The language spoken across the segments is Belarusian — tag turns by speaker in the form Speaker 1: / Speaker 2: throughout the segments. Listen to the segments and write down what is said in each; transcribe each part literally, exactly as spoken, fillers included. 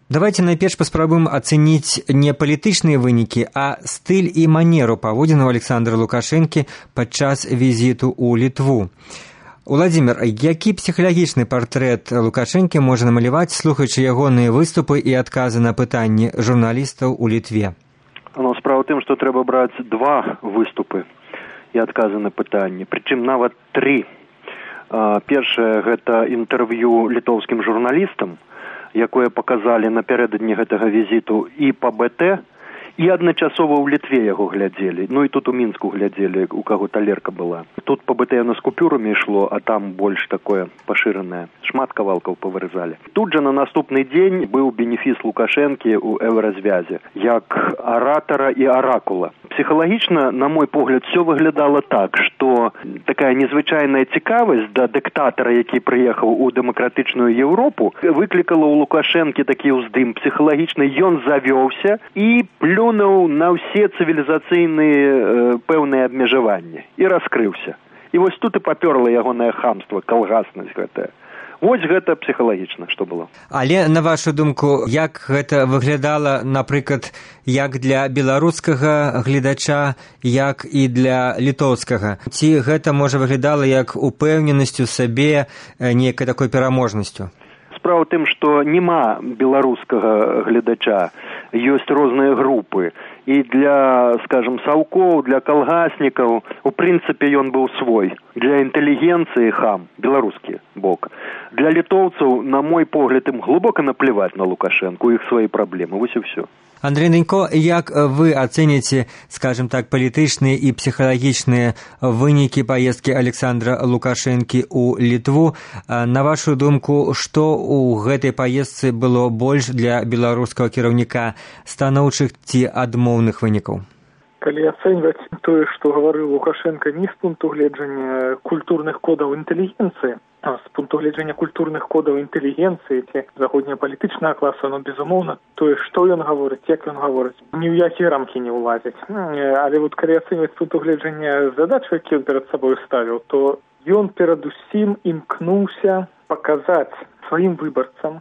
Speaker 1: Давайте найперш паспрабуем ацэніць не палітычныя вынікі, а стыль і манеру паводзінаў Александра Лукашэнкі падчас візіту ў Літву. Уладзімір, які псіхалагічны партрэт Лукашэнкі можа намаляваць, слухаючы ягоныя выступы і адказы на пытанні журналістаў у Літве?
Speaker 2: Ну, справа ў тым, што трэба браць два выступы і адказы на пытанні, прычым нават тры. Першае – гэта інтэрв'ю літоўскім журналістам, якое паказалі напярэдадні гэтага візіту і па бэ тэ, і адначасова ў Літве яго глядзелі. Ну і тут у Мінску глядзелі, у каго талерка была. Тут па бэ тэ яно з купюрамі ішло, а там больш такое пашыранае. Шмат кавалкаў павырызалі. Тут жа на наступны дзень быў бенефіс Лукашэнкі ў еўразвязе, як аратара і аракула. Псіхалагічна, на мой погляд, все выглядала так, што такая незвычайная цікавасць да дыктатара, які прыехаў у дэмакратычную Еўропу, выклікала ў Лукашэнкі такі ўздым псіхалагічны. Ён завёўся і плюнуў на ўсе цывілізацыйныя э, пэўныя абмежаванні і раскрыўся. І вось тут і папёрла ягонае хамства, калгаснасць гэтая. Вось гэта псіхалагічна, што было.
Speaker 1: Але, на вашу думку, як гэта выглядала, напрыклад, як для беларускага гледача, як і для літоўскага? Ці гэта, можа, выглядала як упэўненасцю сабе, нейкай такой пераможнасцю?
Speaker 2: Справа ў тым, што няма беларускага гледача, ёсць розныя групы. І для, скажем, саўкоў, для калгаснікаў, у прынцыпе, ён быў свой. Для інтэлігенцыі хам, беларускі бок. Для літоўцаў, на мой погляд, ім глыбока наплеваць на Лукашэнку, іх свае праблемы. Вось і ўсё.
Speaker 1: Андрей Нанько, як вы ацэніце, скажем так, палітычныя і псіхалагічныя вынікі паездкі Александра Лукашэнкі ў Літву? На вашу думку, што ў гэтай паездцы было больш для беларускага кіраўніка, станоўчых ці адмоўных вынікаў?
Speaker 3: Калі ацэньваць тое, што гаварыў Лукашенко не з пункту гледжання культурных кодаў інтэлігенцыі, а з пункту гледжання культурных кодаў інтэлігенцыі ці заходнепалітычнага класа, ну, безумоўна, тое, што ён гаворыць, як ён гаворыць, ні ў якія рамкі не ўлазіць. Але вот калі ацэньваць з пункту гледжання задачы, які ён перад сабою ставіў, то ён перадусім імкнуўся паказаць сваім выбарцам,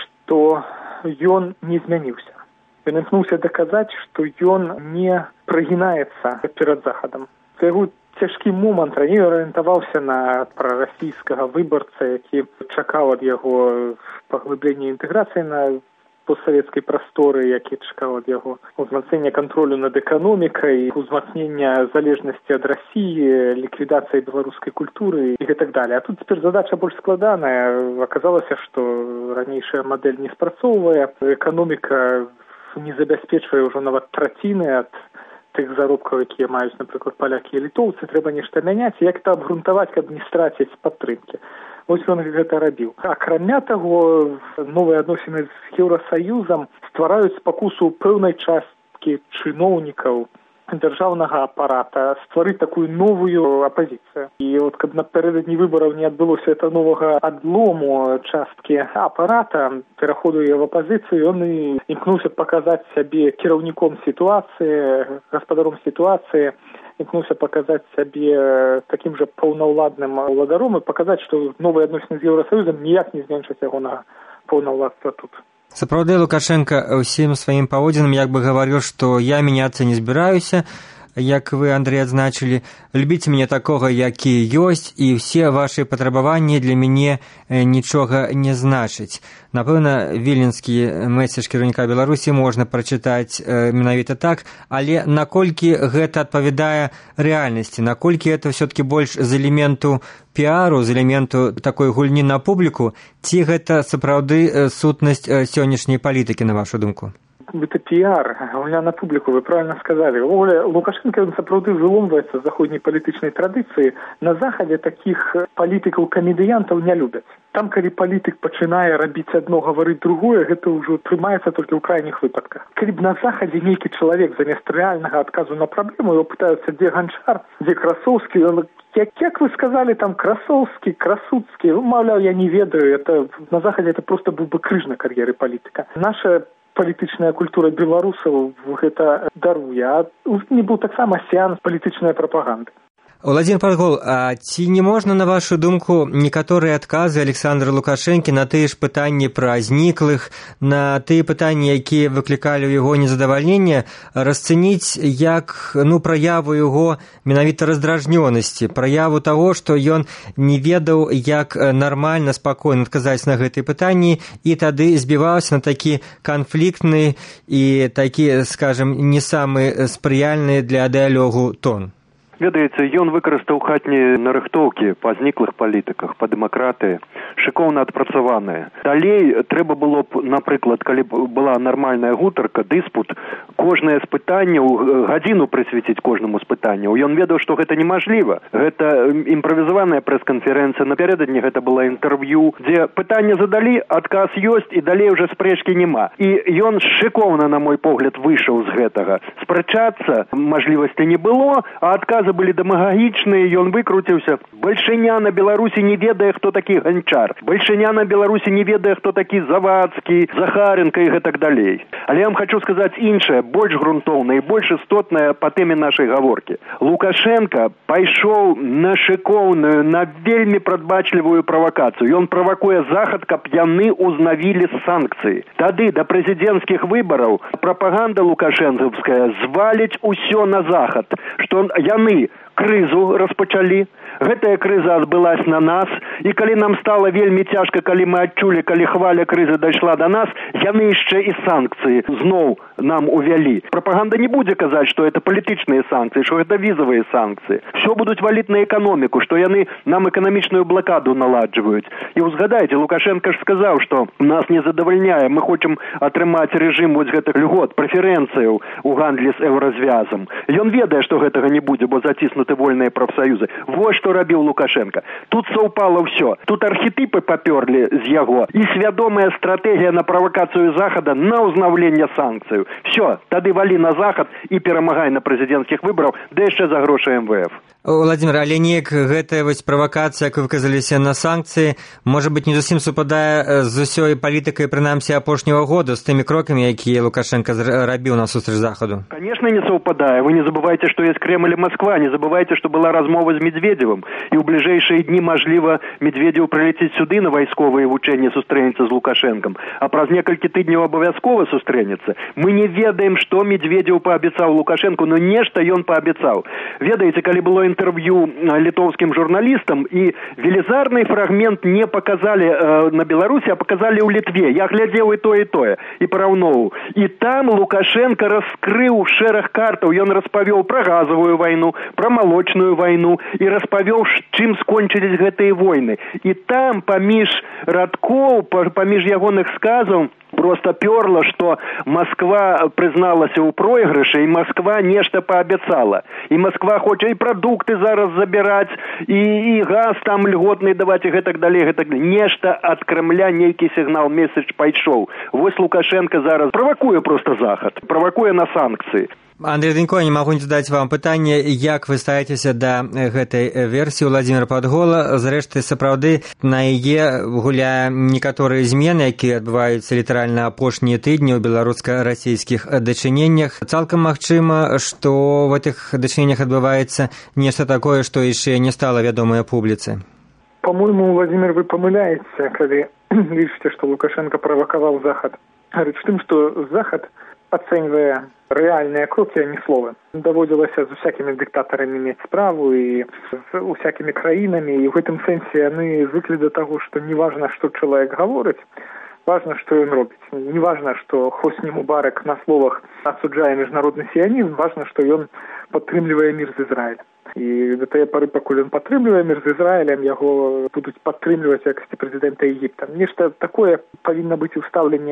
Speaker 3: што ён не змяніўся. Ён імкнуўся даказаць, што ён не прагінаецца перад Захадам. Це яго цяжкі момант, раней арыентаваўся на прарасійскага выбарца, які чакаў ад яго паглыблення інтэграцыі на постсавецкай прасторы, які чакаў ад яго узмацнення кантролю над эканомікай, узмацнення залежнасці ад Расіі, ліквідацыі беларускай культуры і гэтак далее. А тут цяпер задача больш складаная. Аказалася, што ранейшая мадэль не спрацоўвае, эканоміка не забяспечвае ўжо нават траціны ад тых заробкаў, якія маюць, напрыклад, палякі і літоўцы. Трэба нешта мяняць, як то абгрунтаваць, каб не страціць падтрымкі. Вось ён гэта рабіў. Акрамя таго, новыя адносіны з Еўрасаюзам ствараюць спакусу пэўнай часткі чыноўнікаў дзяржаўнага апарата стварыць такую новую апазіцыю. І от каб напярэдадні выбараў не адбылося это новага адлому часткі апарата, пераходу яе в апазіцыю, ён і імкнуўся паказаць сябе кіраўніком сітуацыі, гаспадаром сітуацыі, імкнуўся паказаць сябе такім жа паўнаўладным уладаром і паказаць, што новыя адносіны з Еўрасаюзам ніяк не зменшаць ягонага паўнаўладства тут.
Speaker 1: Сапраўды, Лукашенко ўсім сваім паводзінам як бы гаварыў, што я мяняцца не збіраюся, як вы, Андрей, адзначылі, любіце мяне такога, які ёсць, і ўсе вашы патрабаванні для мяне нічога не значыць. Напэўна, віленскі месседж кіраўніка Беларусі можна прачытаць э, менавіта так, але наколькі гэта адпавядае рэальнасці, наколькі гэта ўсё-такі больш з элементу піару, з элементу такой гульні на публіку, ці гэта сапраўды сутнасць сённяшняй палітыкі, на вашу думку?
Speaker 3: Это пиар, гульня на публику, вы правильно сказали. Лукашенко, он сапраўды выломваецца з заходняй палітычнай традыцыі. На Захадзе такіх палітыкаў-камедыянтаў не любяць. Там, калі палітык пачынае рабіць адно, гаварыць другое, гэта ўжо трымаецца толькі ў крайніх выпадках. Калі б на Захадзе нейкі чалавек замест рэальнага адказу на праблему, его пытаюцца, дзе Ганчар, дзе Красоўскі, он, як, як вы сказали, там Красоўскі, Красуцкі, ну, маўляў, я не ведаю, это, на Захадзе это просто быў бы крыж на кар'еры палітыка. Наша палітычная культура беларусаў гэта даруе, а не быў таксама сеанс палітычнай прапаганды.
Speaker 1: Владимир Падгол, а ці не можна, на вашу думку, некаторыя адказы Александра Лукашэнкі на тыя ж пытанні пра зніклых, на тыя пытанні, якія выклікалі ў яго незадавальненне, расцэніць як ну, праяву яго менавіта раздражнёнасці, праяву таго, што ён не ведаў, як нармальна, спакойна адказаць на гэтыя пытанні, і тады збіваўся на такі канфліктны і такі, скажем, не самы спрыяльны для дыялогу тон.
Speaker 2: Ведаеце, ён выкарыстаў хатнія нарыхтоўкі па зніклых палітыках, па дэмакратыі, шыкоўна адпрацаваныя. Далей трэба было б, напрыклад, калі б была нармальная гутарка, дыспут, кожнае з пытанняў, гадзіну прысвяціць кожнаму з пытанняў. Ён ведаў, што гэта немажліва. Гэта імправізаваная прэс-канферэнцыя, напярэдадні гэта была інтэрв'ю, дзе пытанне задалі, адказ ёсць, і далей уже спрэчкі няма. І ён шыкоўна, на мой погляд, выйшаў з гэтага. Спрачацца мажлівасці не было, а адказ былі дэмагагічныя, ён выкруціўся. Бальшыня на Беларусі не ведае, хто такі Ганчар. Бальшыня на Беларусі не ведае, хто такі Завадскі, Захаренко і гэтак далей. Але я вам хочу сказаць іншае, больш грунтоўнае і больш істотнае па тэме нашай гаворкі. Лукашенко пайшоў на шыкоўную, на вельмі прадбачлівую правакацыю. Ён правакуе Захад, каб яны узнавілі санкцыі. Тады да прэзідэнцкіх выбараў прапаганда лукашэнкаўская зваліць усё на Захад, што яны крызу распачалі. Гэтая крыза адбылась на нас, і калі нам стала вельмі цяжка, калі мы адчулі, калі хваля крызы дайшла да нас, яны яшчэ і санкцыі зноў нам увялі. Прапаганда не будзе казаць, што это палітычныя санкцыі, што гэта візавыя санкцыі. Все будуць валіць на эканоміку, што яны нам эканамічную блакаду наладжваюць. І узгадайце, Лукашенко ж сказаў, што нас не задавальняе, мы хочам атрымаць рэжым вось гэтых льгот, прэферэнцыяў у гандлі з еўразвязам. Ён ведае, што гэтага не будзе, бо заціснуты вольныя прафсаюзы. Вось што рабіў Лукашенко. Тут саўпала ўсё. Тут архетипы папёрлі з яго. І свядомая стратэгія на правакацыю Захада на ўзнаўленне санкцыяў. Всё, тады валі на Захад і перамагай на прэзідэнцкіх выбараў, да яшчэ за грошы эм вэ эф.
Speaker 1: Владимир, але неяк гэтая вось правакацыя, як вы выказаліся на санкцыі, можа быць, не зусім супадае з усёй палітыкай, прынамсі, апошняга года, з тымі крокамі, якія Лукашенко рабіў насустрач Захаду?
Speaker 2: Конечно, не супадае. Вы не забывайте, што есть Кремль і Москва. Не забывайте, што была размова з Медведевым. І ў бліжэйшыя дні, мажліва, Медведев прылеціць сюды на вайсковыя вучэнні, сустрэнецца з Лукашенком. А праз некалькі тыдняў абавязкова сустрэнецца. Мы не ведаем, што Медведев паабяцаў Лукашенку, но нешта ён паабяцаў. Ведаеце, калі было интервью литовским журналистам, и велизарный фрагмент не показали э, на Беларуси, а показали у Литве. Я глядел и то, и то, и пораўноўваў. И там Лукашенко раскрыл шэраг картаў. Ён распавёў про газовую войну, про молочную войну, и распавёў, чым скончились гэтыя войны. И там паміж радкоў, паміж ягоных сказаў, просто перла, что Москва прызналася ў проигрыше, и Москва нешта пообяцала. И Москва хоча и продукты зараз забирать, и, и газ там льготный давать, и гэтак далей, гэтак далей. Нешта от Кремля, нейкі сигнал, месседж пайшоў. Вось Лукашенко зараз правакуе просто Захад, правакуе на санкции.
Speaker 1: Андрей Данько, не могу не задаць вам пытанне, як вы ставіцеся да гэтай версіі Владимира Падгола. Зрэшты, сапраўды, на яе гуляе некаторыя змены, якія адбываюцца літаральна апошнія тыдні ў беларуска-расійскіх дачыненнях. Цалкам магчыма, што в гэтых дачыненнях адбываецца нешта такое, што яшчэ не стала вядомае публіцы.
Speaker 3: По-моему, Владимир, вы помыляетесь, калі лічыце, што Лукашенко правакаваў Захад. Говорит, в тым, што Захад, ацэньвае рэальныя крокі, а не словы. Даводзілася з усякімі дыктатарамі мець справу і з усякімі краінамі, і ў гэтым сэнсе яны звыклі да таго, што не важна, што чалавек гаворыць, важна, што ён робіць. Не важна, што Хосні Мубарак на словах асуджае міжнародны сіянізм, важна, што ён падтрымлівае мір з Ізраілем. І да тае пары, пакуль ён падтрымлівае мір з Ізраілем, яго будуць падтрымліваць якасці прэзідэнта Егіпта. Нешта такое павінна быць у стаўленні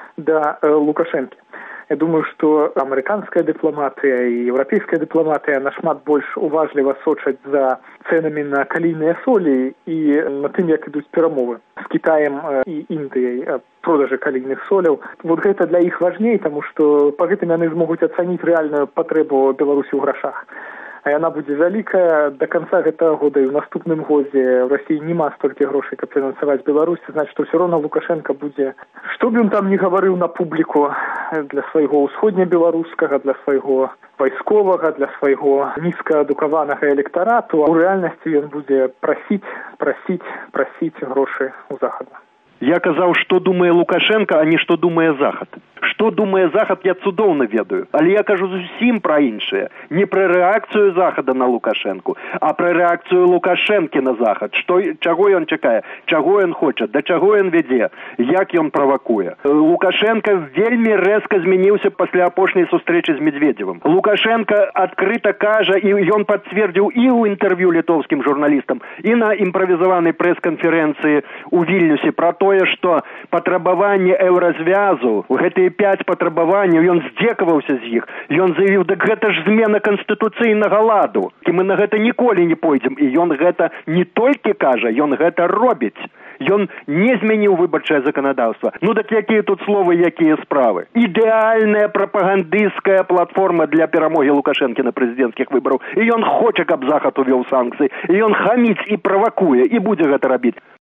Speaker 3: да э, Лукашэнкі. Я думаю, што амерыканская дыпламатыя і еўрапейская дыпламатыя нашмат больш уважліва сочаць за цэнамі на калійныя солі і на тым, як ідуць перамовы з Кітаем і Індыяй продажы калійных соляў. Вот гэта для іх важней, таму што па гэтым яны змогуць ацаніць рэальную патрэбу Беларусі ў грашах. А яна будзе вялікая да канца гэтага года, і ў наступным годзе ў Расіі няма столькі грошай, каб фінансаваць Беларусь, значыць, што ўсё роўна Лукашенко будзе, што б ён там не гаварыў на публіку, для свайго ўсходнебеларускага, для свайго вайсковага, для свайго нізкаадукаванага электарату, а ў рэальнасці ён будзе прасіць, прасіць, прасіць грошы ў захада.
Speaker 2: Я казаў, што думае Лукашенко, а не што думае Захад. Што думае Захад, я цудоўна ведаю. Але я кажу зусім пра іншае. Не пра рэакцыю Захада на Лукашенку, а пра рэакцыю Лукашэнкі на Захад. Што, чаго ён чакае, чаго ён хоча, да чаго ён вядзе, як ён правакуе. Лукашенко вельмі рэзка змяніўся пасля апошняй сустрэчы з Медведзевым. Лукашенко адкрыта кажа, і ён пацвердзіў і ў інтэрв'ю літоўскім журналістам, і на імправізаванай прэс-канферэнцыі ў Вільнюсе пра тое, што патрабаванне еўразвязу, гэтыя пяць патрабаванняў, ён здзекаваўся з іх. Ён заявіў, дык гэта ж змена канстытуцыйнага ладу. І мы на гэта ніколі не пойдзем. І ён гэта не толькі кажа, ён гэта робіць. Ён не змяніў выбарчае заканадаўства. Ну так якія тут словы, якія справы? Ідэальная прапагандысцкая платформа для перамогі Лукашэнкі на прэзідэнцкіх выбараў. І ён хоча, каб Захад увёў санкцыі. І ён хаміць і правакуе, і будзе гэта рабіць.